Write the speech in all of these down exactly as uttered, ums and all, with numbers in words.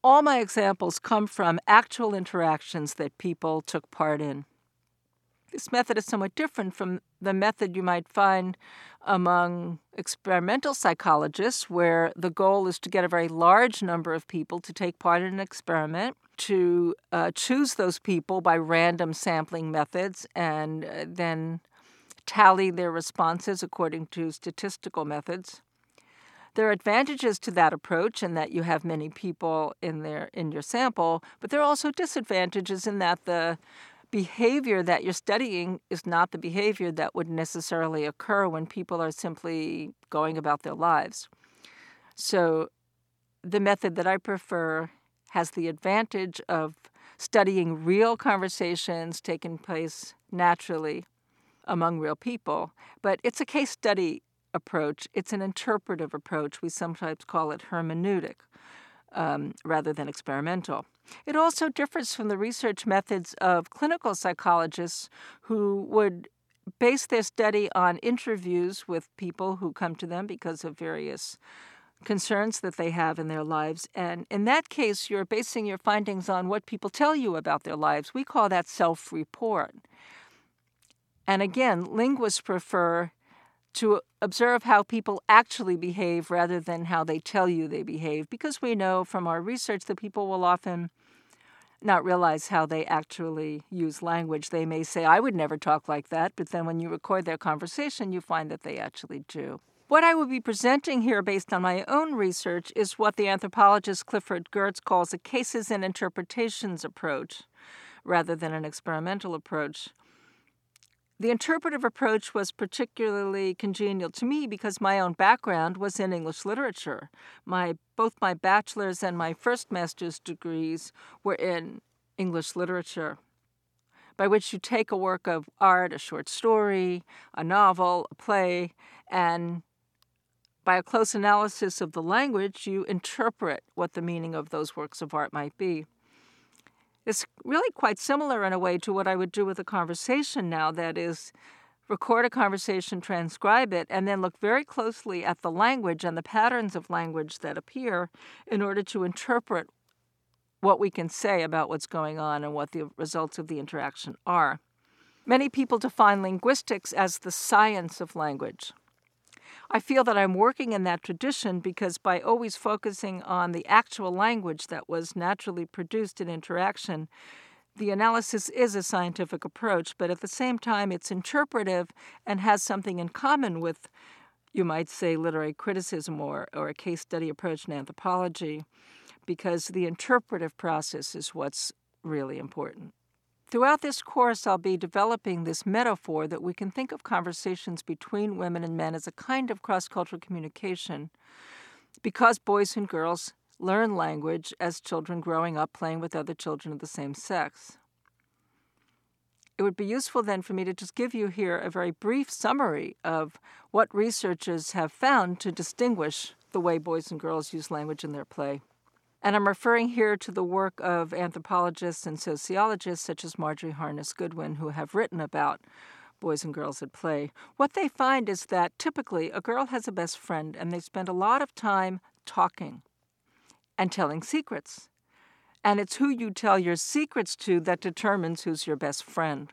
All my examples come from actual interactions that people took part in. This method is somewhat different from the method you might find among experimental psychologists, where the goal is to get a very large number of people to take part in an experiment, to uh, choose those people by random sampling methods, and uh, then tally their responses according to statistical methods. There are advantages to that approach in that you have many people in there in your sample, but there are also disadvantages in that the behavior that you're studying is not the behavior that would necessarily occur when people are simply going about their lives. So the method that I prefer has the advantage of studying real conversations taking place naturally among real people, but it's a case study approach. It's an interpretive approach. We sometimes call it hermeneutic um, rather than experimental. It also differs from the research methods of clinical psychologists who would base their study on interviews with people who come to them because of various concerns that they have in their lives. And in that case, you're basing your findings on what people tell you about their lives. We call that self-report. And again, linguists prefer to observe how people actually behave rather than how they tell you they behave, because we know from our research that people will often not realize how they actually use language. They may say, I would never talk like that, but then when you record their conversation, you find that they actually do. What I will be presenting here based on my own research is what the anthropologist Clifford Geertz calls a cases and interpretations approach, rather than an experimental approach. The interpretive approach was particularly congenial to me because my own background was in English literature. My both my bachelor's and my first master's degrees were in English literature, by which you take a work of art, a short story, a novel, a play, and by a close analysis of the language, you interpret what the meaning of those works of art might be. It's really quite similar in a way to what I would do with a conversation now, that is, record a conversation, transcribe it, and then look very closely at the language and the patterns of language that appear in order to interpret what we can say about what's going on and what the results of the interaction are. Many people define linguistics as the science of language. I feel that I'm working in that tradition because by always focusing on the actual language that was naturally produced in interaction, the analysis is a scientific approach, but at the same time it's interpretive and has something in common with, you might say, literary criticism or, or a case study approach in anthropology, because the interpretive process is what's really important. Throughout this course, I'll be developing this metaphor that we can think of conversations between women and men as a kind of cross-cultural communication, because boys and girls learn language as children growing up playing with other children of the same sex. It would be useful then for me to just give you here a very brief summary of what researchers have found to distinguish the way boys and girls use language in their play. And I'm referring here to the work of anthropologists and sociologists such as Marjorie Harness Goodwin, who have written about boys and girls at play. What they find is that typically a girl has a best friend, and they spend a lot of time talking and telling secrets. And it's who you tell your secrets to that determines who's your best friend.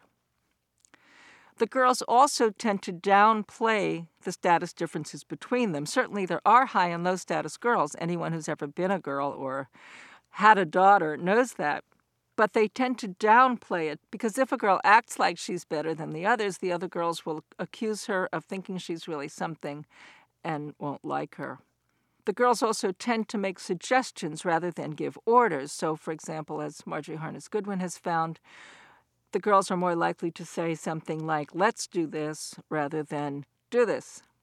The girls also tend to downplay the status differences between them. Certainly there are high and low status girls. Anyone who's ever been a girl or had a daughter knows that. But they tend to downplay it because if a girl acts like she's better than the others, the other girls will accuse her of thinking she's really something and won't like her. The girls also tend to make suggestions rather than give orders. So, for example, as Marjorie Harness Goodwin has found, the girls are more likely to say something like, let's do this, rather than do this.